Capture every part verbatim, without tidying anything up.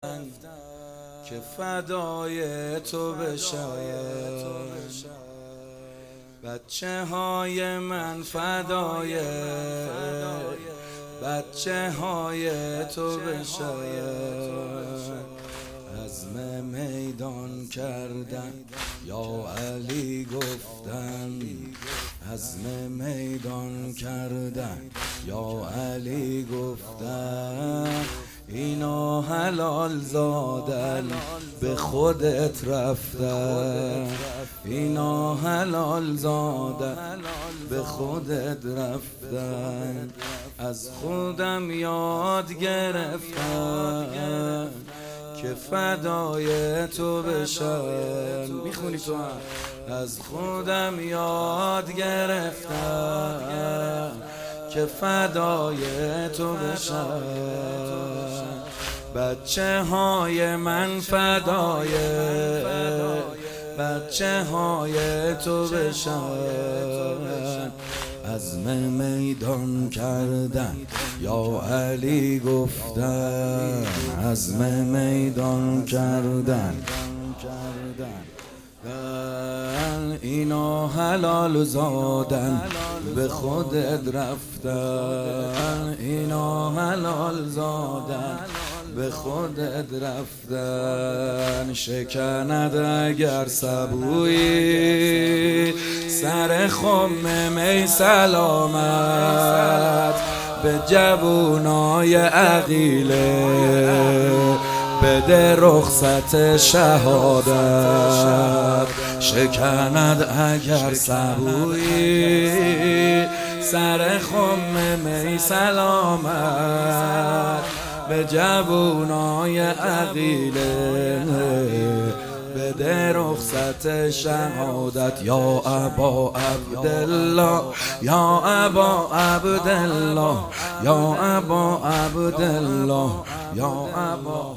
که فدای تو بشم، بچه های من فدای بچه های تو بشم. عزم میدان کردن یا علی گفتن، عزم میدان کردن یا علی گفتن. اینا حلال زادن به خودت رفتن، اینا حلال زادن به خودت رفتن. از خودم یاد گرفتن که فدای تو بشم. میخونی تو هم؟ از خودم یاد گرفتن که فدای تو بشم. بچه های من فدای بچه های تو بشن. عزم میدان کردن یا علی گفتن، عزم میدان کردن. اینا حلال زادن به خودت رفتن، اینا حلال زادن به خودت رفتن. شکند اگر سبویی سر خم می سلامت به جوونای عقیله، بده رخصت شهادت. شکند اگر سبویی سر خم می سلامت به جوونای عقیله، بده رخصت شهادت. یا ابا عبدالله یا ابا عبدالله یا ابا عبدالله یا ابا.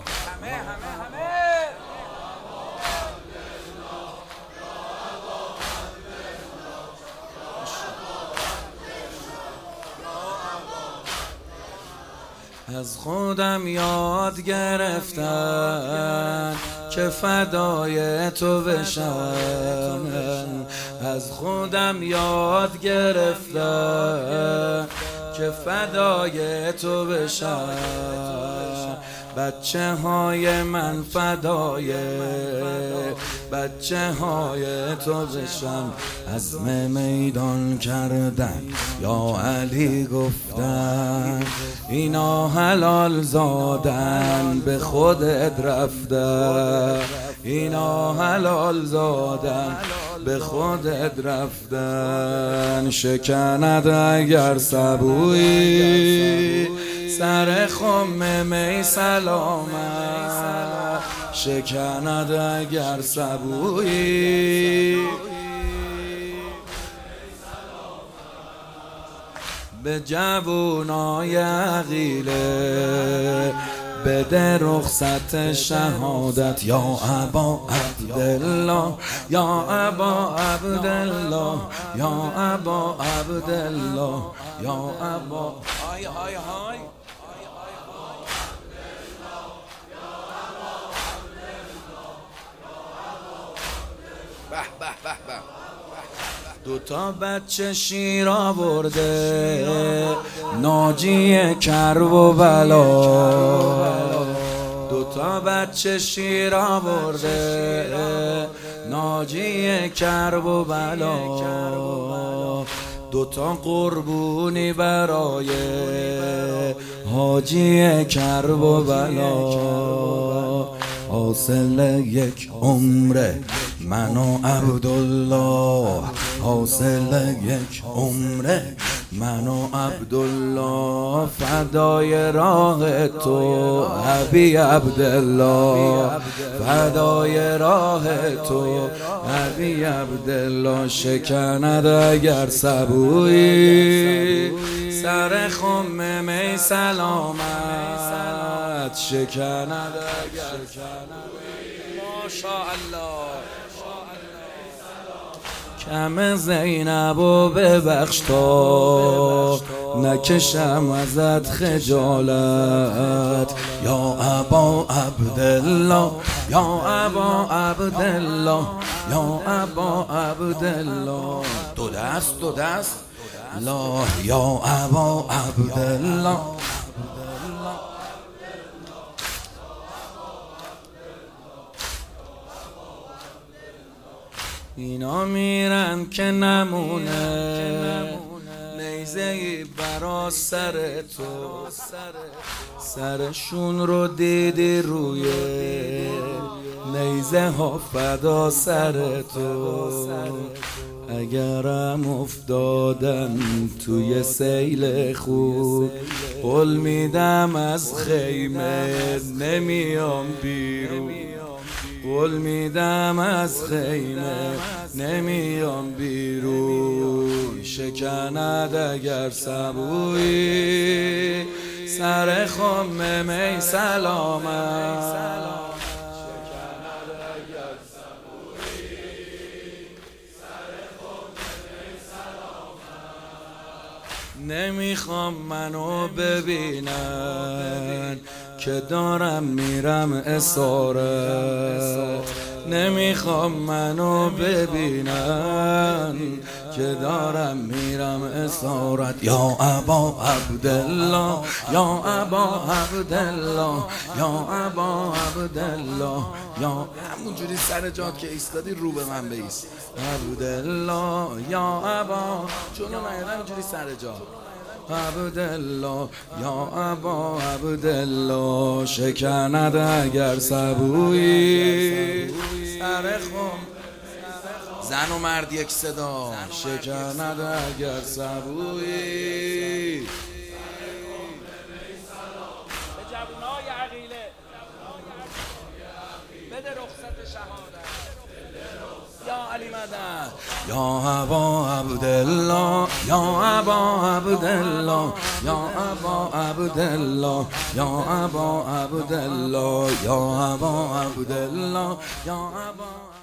از خودم یاد گرفتن که فدای تو بشم، از خودم یاد گرفتن که فدای تو بشم. بچه های من فدای بچه های تو بشن. عزم میدان کردن یا علی گفتن، اینا حلال زادن به خودت رفتن، اینا حلال زادن به خودت رفتن. شکند اگر سبویی سر خم می سلامت، شکند اگر سبویی به جوونای عقیله، بده رخصت شهادت. یا ابا عبدالله یا ابا عبدالله یا ابا عبدالله یا ابا. های های های به به به به. دو تا بچه شیر آورده ناجی کرب و بلا، دو تا بچه شیر آورده ناجی کرب و بلا. دو تا قربونی برای حاجی کرب و بلا. حاصل یک عمره من و عبدالله، حاصل یک عمره من و عبدالله. فدای راه تو ابی عبدالله، فدای راه تو ابی عبدالله. شکند اگر سبویی سر خم می سلامت، شکند اگر ماشاءالله. کم زینب و ببخش تا نکشم ازت خجالت یا ابا عبدالله یا ابا عبدالله یا ابا عبدالله دو دست دو دست لا یا ابا عبدالله اینا میرن که نمونه نیزه‌ای برا سر تو سرشون رو دیدی روی نیزه ها فدا سر تو اگرم افتادن توی سیل خود قول میدم از خیمه نمیام بیرون قول میدم از خیمه نمیام بیرون شکند اگر سبویی سر خم می سلامت نمیخوام منو ببینن که دارم میرم اسارت نمیخوام منو ببینن که دارم میرم اسارت یا ابا عبدالله یا ابا عبدالله یا ابا عبدالله یا همونجوری سر جات که ایستادی رو به من بیست عبدالله یا ابا چون من همونجوری سر جات عبدالله یا ابا عبدالله شکند اگر سبویی سر خم زن و مرد یک صدا شکند اگر سبویی به جوانای عقیله بده رخصت شهادت یا علی مدد یا ابا عبدالله یا ابا عبدالله یا ابا عبدالله یا ابا عبدالله یا ابا عبدالله یا ابا